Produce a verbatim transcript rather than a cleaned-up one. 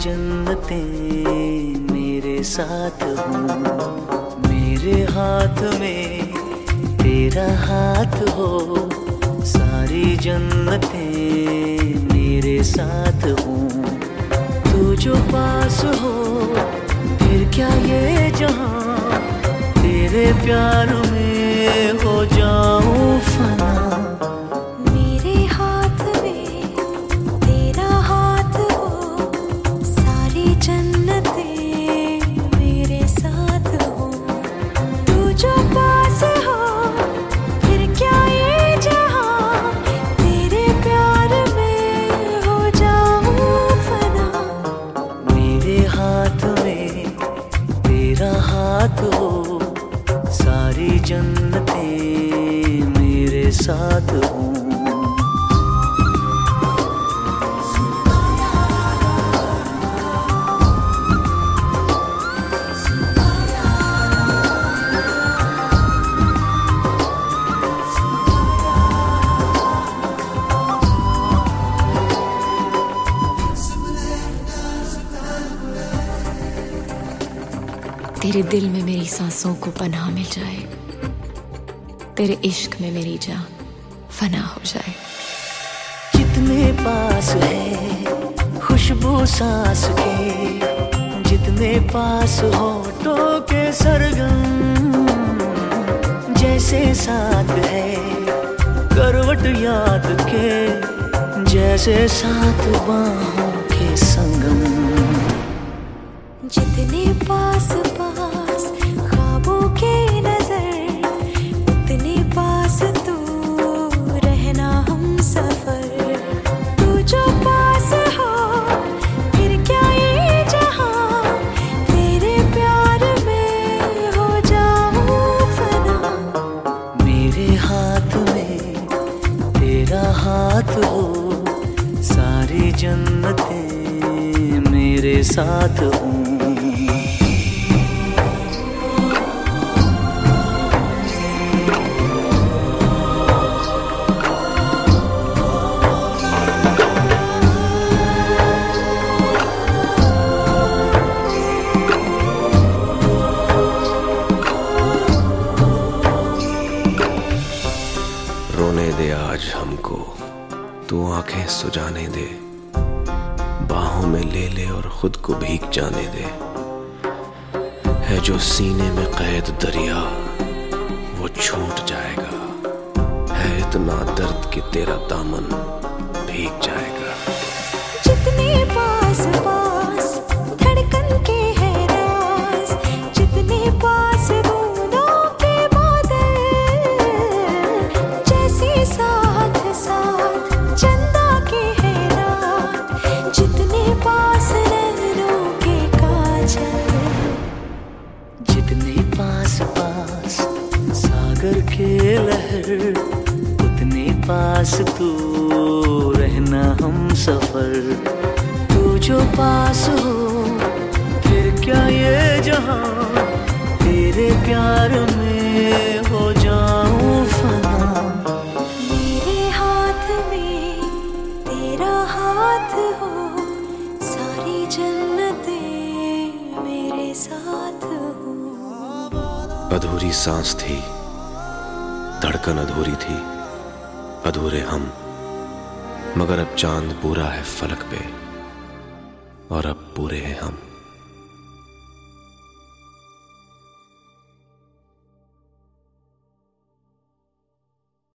जन्नतें मेरे साथ हो, मेरे हाथ में तेरा हाथ हो। सारी जन्नतें मेरे साथ हो, तू जो पास हो फिर क्या ये जहां, तेरे प्यार में हो जाऊं फना। सारी जन्नतें मेरे साथ हो। तेरे दिल में मेरी सांसों को पनाह मिल जाए, तेरे इश्क में मेरी जान फना हो जाए। जितने पास है खुशबू सांस के, जितने पास होठों के सरगम, जैसे साथ है करवट याद के, जैसे साथ बाहों के संगम। जितने पास पास ख्वाबों के नजर, उतने पास तू रहना हम सफर। तू जो पास हो फिर क्या ये जहां, तेरे प्यार में हो जाऊं फना। मेरे हाथ में तेरा हाथ हो, सारी जन्नतें मेरे साथ हो। रोने दे आज हमको, तू आंखें सुजाने दे, बाहों में ले ले और खुद को भीग जाने दे। है जो सीने में कैद दरिया वो छूट जाएगा, है इतना दर्द कि तेरा दामन भीग जाएगा। जितने पास पास धड़कन के है राज, जितने पास बूंदों के बादल, जैसे साथ साथ चंदा के है रात, जितने पास नैनों के काजल। जितने पास पास सागर के लहर, उतने पास तू रहना हम सफर। तू जो पास हो फिर क्या ये जहां, तेरे प्यार में हो जाऊं फना। मेरे हाथ में तेरा हाथ हो, सारी जन्नतें मेरे साथ हो। अधूरी सांस थी, धड़कन अधूरी थी, अधूरे हम, मगर अब चांद पूरा है फलक पे और अब पूरे हैं हम।